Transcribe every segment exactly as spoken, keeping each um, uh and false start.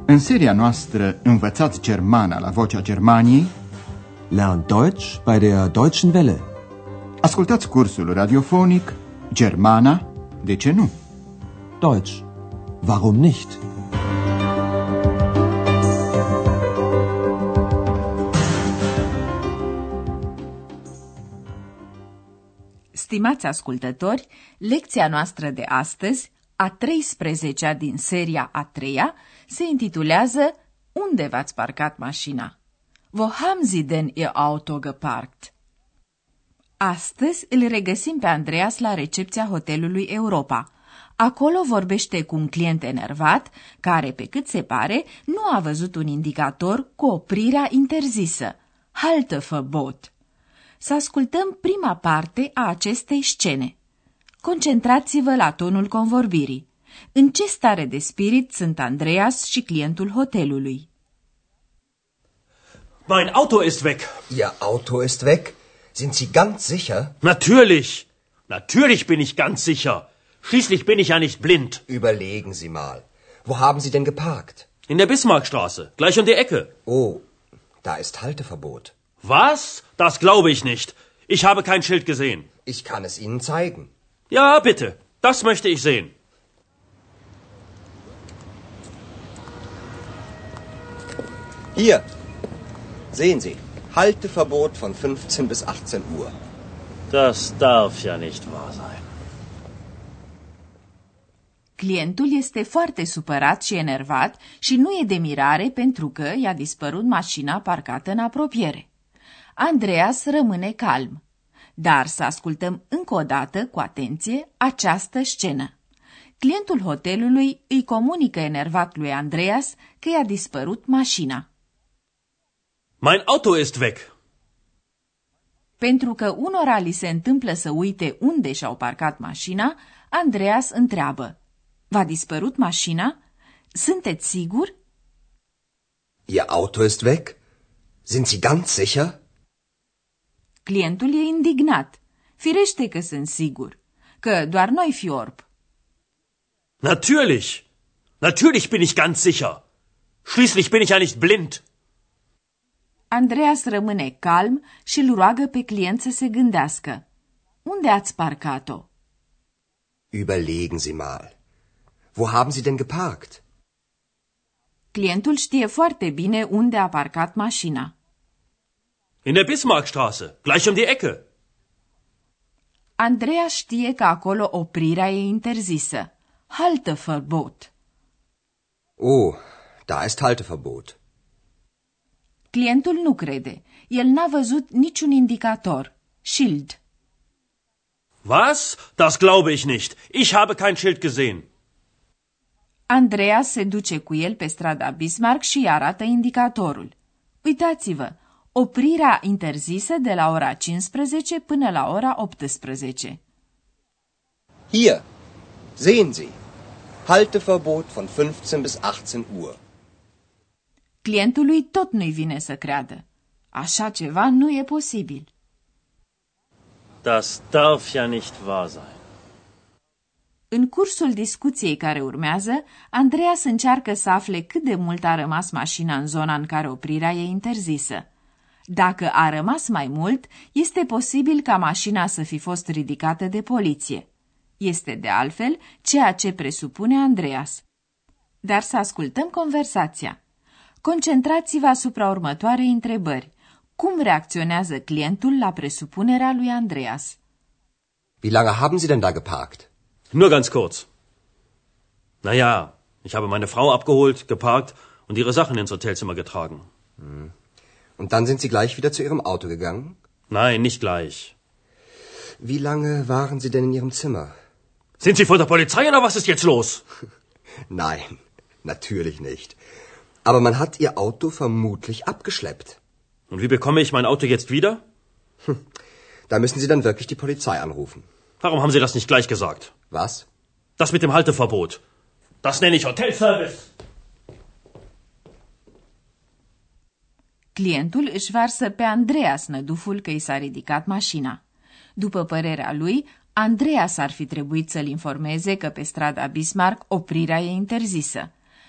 În seria noastră Învățați Germana la Vocea Germaniei, Lernt Deutsch bei der Deutschen Welle. Ascultați cursul radiofonic Germana, de ce nu? Deutsch, warum nicht? Stimați ascultători, lecția noastră de astăzi, a treisprezecea din seria a treia, se intitulează Unde v-ați parcat mașina? Wo haben Sie denn Ihr Auto geparkt? Astăzi îl regăsim pe Andreas la recepția hotelului Europa. Acolo vorbește cu un client enervat, care, pe cât se pare, nu a văzut un indicator cu oprirea interzisă, Halteverbot. Să ascultăm prima parte a acestei scene. Concentrați-vă la tonul convorbirii. În ce stare de spirit sunt Andreas și clientul hotelului? Mein Auto ist weg. Ihr Auto ist weg? Sind Sie ganz sicher? Natürlich. Natürlich bin ich ganz sicher. Schließlich bin ich ja nicht blind. Überlegen Sie mal. Wo haben Sie denn geparkt? In der Bismarckstraße, gleich um die Ecke. Oh, da ist Halteverbot. Was? Das glaube ich nicht. Ich habe kein Schild gesehen. Ich kann es Ihnen zeigen. Ja, bitte. Das möchte ich sehen. Hier. Sehen Sie. Halteverbot von fünfzehn bis achtzehn Uhr. Das darf ja nicht wahr sein. Clientul este foarte supărat și enervat și nu e de mirare pentru că i-a dispărut mașina parcată în apropiere. Andreas rămâne calm. Dar să ascultăm încă o dată, cu atenție, această scenă. Clientul hotelului îi comunică enervat lui Andreas că i-a dispărut mașina. Mein Auto ist weg. Pentru că unora li se întâmplă să uite unde și-au parcat mașina, Andreas întreabă: V-a dispărut mașina? Sunteți sigur? Ihr Auto ist weg? Sind Sie ganz sicher? Clientul e indignat. Firește că sunt sigur, că doar noi fi orb. Natürlich. Natürlich bin ich ganz sicher. Schließlich bin ich ja nicht blind. Andreas rămâne calm și îl roagă pe client să se gândească. Unde ați parcat-o? Überlegen Sie mal. Wo haben Sie denn geparkt? Clientul știe foarte bine unde a parcat mașina. In der Bismarckstraße, gleich um die Ecke. Andreas știe că acolo oprirea e interzisă. Halteverbot. Oh, da ist Halteverbot. Clientul nu crede. El n-a văzut niciun indicator. Schild. Was? Das glaube ich nicht. Ich habe kein Schild gesehen. Andreas se duce cu el pe strada Bismarck și îi arată indicatorul. Uitați-vă, oprirea interzisă de la ora cincisprezece până la ora optsprezece. Hier, sehen Sie. Halteverbot von fünfzehn bis achtzehn Uhr. Clientului tot nu-i vine să creadă. Așa ceva nu e posibil. Das darf ja nicht wahr sein. În cursul discuției care urmează, Andreas încearcă să afle cât de mult a rămas mașina în zona în care oprirea e interzisă. Dacă a rămas mai mult, este posibil ca mașina să fi fost ridicată de poliție. Este, de altfel, ceea ce presupune Andreas. Dar să ascultăm conversația. Concentrați-vă asupra următoarei întrebări. Cum reacționează clientul la presupunerea lui Andreas? Wie lange haben Sie denn da geparkt? Nur ganz kurz. Na ja, ich habe meine Frau abgeholt, geparkt und ihre Sachen ins Hotelzimmer getragen. Hm. Und dann sind Sie gleich wieder zu Ihrem Auto gegangen? Nein, nicht gleich. Wie lange waren Sie denn in Ihrem Zimmer? Sind Sie von der Polizei oder was ist jetzt los? Nein, natürlich nicht. Aber man hat Ihr Auto vermutlich abgeschleppt. Und wie bekomme ich mein Auto jetzt wieder? Hm. Da müssen Sie dann wirklich die Polizei anrufen. Warum haben Sie das nicht gleich gesagt? Was? Das mit dem Halteverbot. Das nenne ich Hotelservice. Clientul își varsă pe Andreas năduful că i s-a ridicat mașina. După părerea lui, Andreas ar fi trebuit să-l informeze că pe strada Bismarck oprirea e interzisă.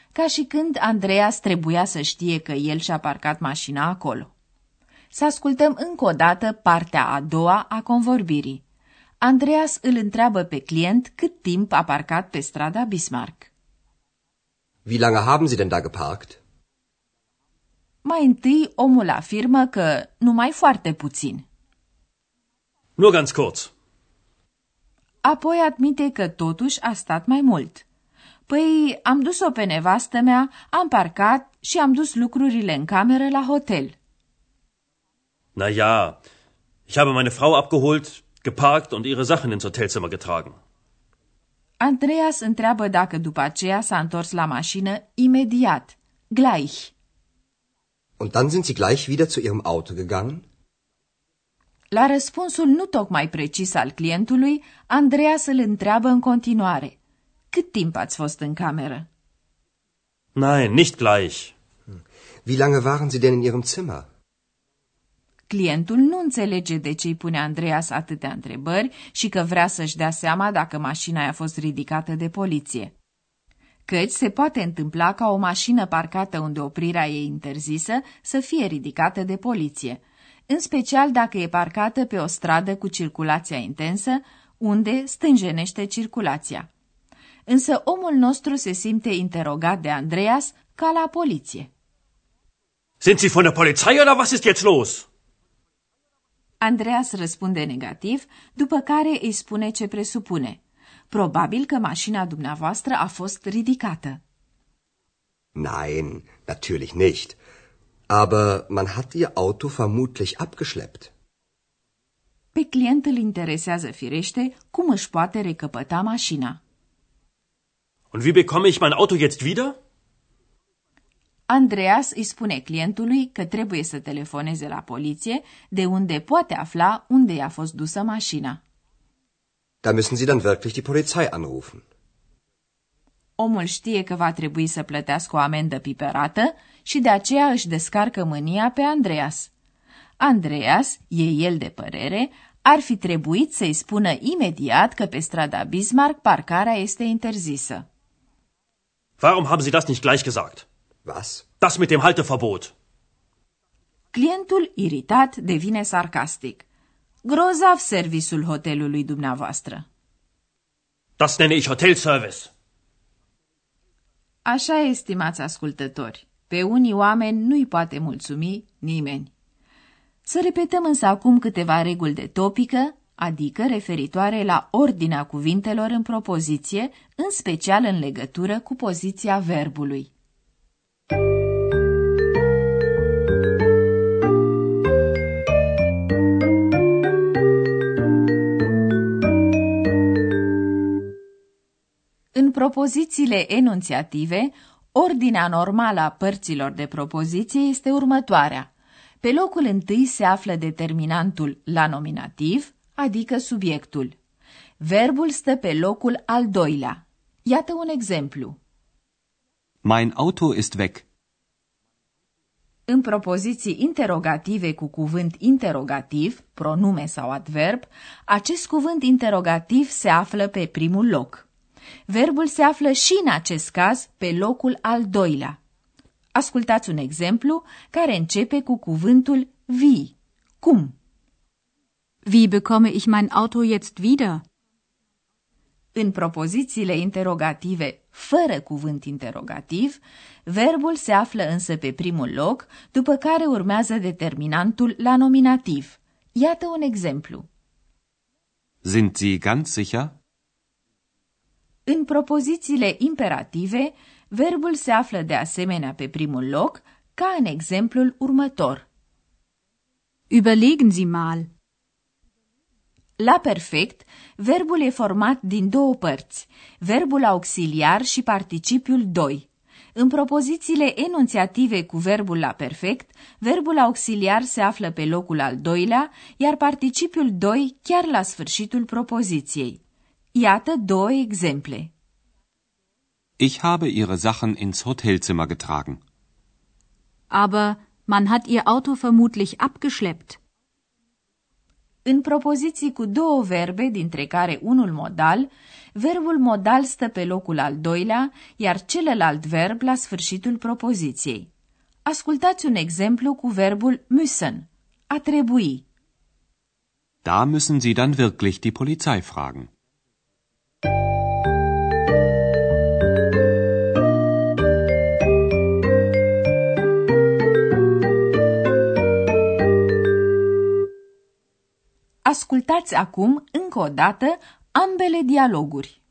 ca și când Andreas trebuia să știe că el și-a parcat mașina acolo. Să ascultăm încă o dată partea a doua a convorbirii. Andreas îl întreabă pe client cât timp a parcat pe strada Bismarck. Wie lange haben Sie denn da geparkt? Mai întâi, omul afirmă că numai foarte puțin. Nur ganz kurz. Apoi admite că totuși a stat mai mult. Păi, am dus-o pe nevastă mea, am parcat și am dus lucrurile în cameră la hotel. Na ja, ich habe meine Frau abgeholt, geparkt und ihre Sachen ins Hotelzimmer getragen. Andreas întreabă dacă după aceea s-a întors la mașină imediat, gleich. Und dann sind Sie gleich wieder zu Ihrem Auto gegangen? La răspunsul nu tocmai precis al clientului, Andreas îl întreabă în continuare. Cât timp ați fost în cameră? Nein, nicht gleich. Wie lange waren Sie denn in Ihrem Zimmer? Clientul nu înțelege de ce îi pune Andreas atâtea întrebări și că vrea să-și dea seama dacă mașina i-a fost ridicată de poliție. Căci se poate întâmpla ca o mașină parcată unde oprirea e interzisă să fie ridicată de poliție, în special dacă e parcată pe o stradă cu circulația intensă, unde stânjenește circulația. Însă omul nostru se simte interogat de Andreas ca la poliție. Sind Sie von der Polizei oder was ist jetzt los? Andreas răspunde negativ, după care îi spune ce presupune. Probabil că mașina dumneavoastră a fost ridicată. Nein, natürlich nicht. Aber man hat Ihr Auto vermutlich abgeschleppt. Pe client îl interesează firește cum își poate recăpăta mașina. Und wie bekomme ich mein Auto jetzt wieder? Andreas îi spune clientului că trebuie să telefoneze la poliție, de unde poate afla unde i-a fost dusă mașina. Da müssen Sie dann wirklich die Polizei anrufen. Omul știe că va trebui să plătească o amendă piperată și de aceea își descarcă mânia pe Andreas. Andreas, e el de părere, ar fi trebuit să-i spună imediat că pe strada Bismarck parcarea este interzisă. Warum haben Sie das nicht gleich gesagt? Was? Das mit dem Halteverbot. Clientul, iritat, devine sarcastic. Grozav serviciul hotelului dumneavoastră. Das nenne ich Hotelservice. Așa e, stimați ascultători. Pe unii oameni nu-i poate mulțumi nimeni. Să repetăm însă acum câteva reguli de topică, adică referitoare la ordinea cuvintelor în propoziție, în special în legătură cu poziția verbului. În propozițiile enunțiative, ordinea normală a părților de propoziție este următoarea. Pe locul întâi se află determinantul la nominativ, adică subiectul. Verbul stă pe locul al doilea. Iată un exemplu. Mein Auto ist weg. În propoziții interogative cu cuvânt interogativ, pronume sau adverb, acest cuvânt interogativ se află pe primul loc. Verbul se află și în acest caz pe locul al doilea. Ascultați un exemplu care începe cu cuvântul wie. Cum? Wie bekomme ich mein Auto jetzt wieder? În propozițiile interogative fără cuvânt interogativ, verbul se află însă pe primul loc, după care urmează determinantul la nominativ. Iată un exemplu. Sind Sie ganz sicher? În propozițiile imperative, verbul se află de asemenea pe primul loc, ca în exemplul următor. Überlegen Sie mal. La perfect, verbul e format din două părți, verbul auxiliar și participiul doi. În propozițiile enunțiative cu verbul la perfect, verbul auxiliar se află pe locul al doilea, iar participiul doi chiar la sfârșitul propoziției. Iată două exemple. Ich habe Ihre Sachen ins Hotelzimmer getragen. Aber man hat Ihr Auto vermutlich abgeschleppt. În propoziții cu două verbe, dintre care unul modal, verbul modal stă pe locul al doilea, iar celălalt verb la sfârșitul propoziției. Ascultați un exemplu cu verbul müssen, a trebui. Da müssen Sie dann wirklich die Polizei fragen. Ascultați acum, încă o dată, ambele dialoguri.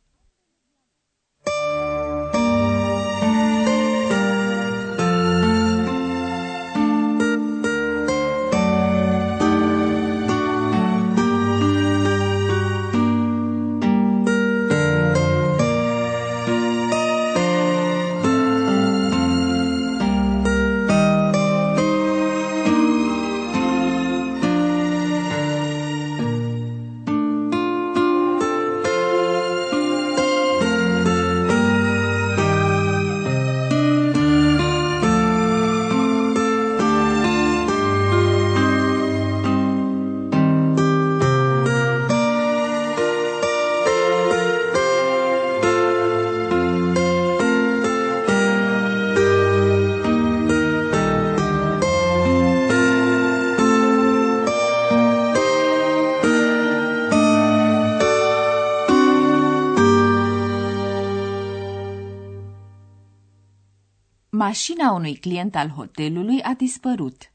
Mașina unui client al hotelului a dispărut.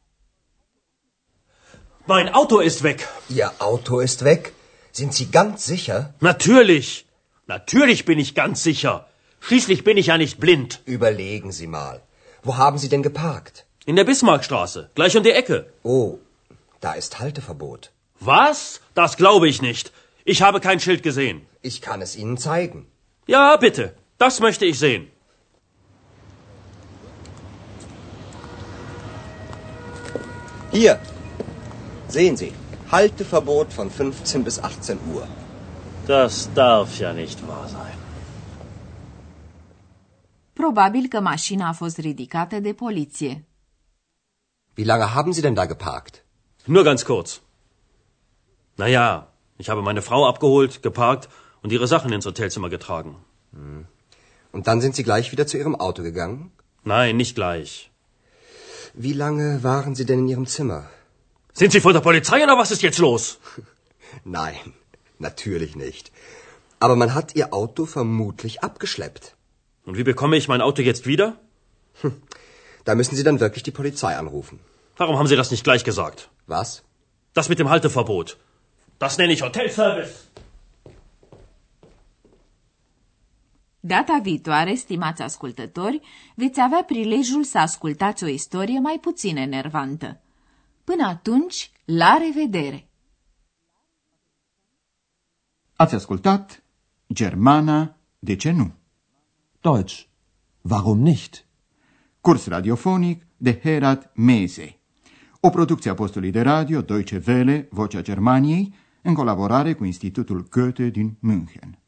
Mein Auto ist weg. Ihr Auto ist weg? Sind Sie ganz sicher? Natürlich. Natürlich bin ich ganz sicher. Schließlich bin ich ja nicht blind. Überlegen Sie mal. Wo haben Sie denn geparkt? In der Bismarckstraße, gleich um die Ecke. Oh, da ist Halteverbot. Was? Das glaube ich nicht. Ich habe kein Schild gesehen. Ich kann es Ihnen zeigen. Ja, bitte. Das möchte ich sehen. Hier, sehen Sie, Halteverbot von fünfzehn bis achtzehn Uhr. Das darf ja nicht wahr sein. Probabil că mașina a fost ridicată de poliție. Wie lange haben Sie denn da geparkt? Nur ganz kurz. Na ja, ich habe meine Frau abgeholt, geparkt und ihre Sachen ins Hotelzimmer getragen. Und dann sind Sie gleich wieder zu Ihrem Auto gegangen? Nein, nicht gleich. Wie lange waren Sie denn in Ihrem Zimmer? Sind Sie von der Polizei oder was ist jetzt los? Nein, natürlich nicht. Aber man hat Ihr Auto vermutlich abgeschleppt. Und wie bekomme ich mein Auto jetzt wieder? Da müssen Sie dann wirklich die Polizei anrufen. Warum haben Sie das nicht gleich gesagt? Was? Das mit dem Halteverbot. Das nenne ich Hotelservice. Data viitoare, stimați ascultători, veți avea prilejul să ascultați o istorie mai puțin enervantă. Până atunci, la revedere! Ați ascultat Germana, de ce nu? Deutsch, warum nicht? Curs radiofonic de Herat Mese. O producție a postului de radio Deutsche Welle, Vocea Germaniei, în colaborare cu Institutul Goethe din München.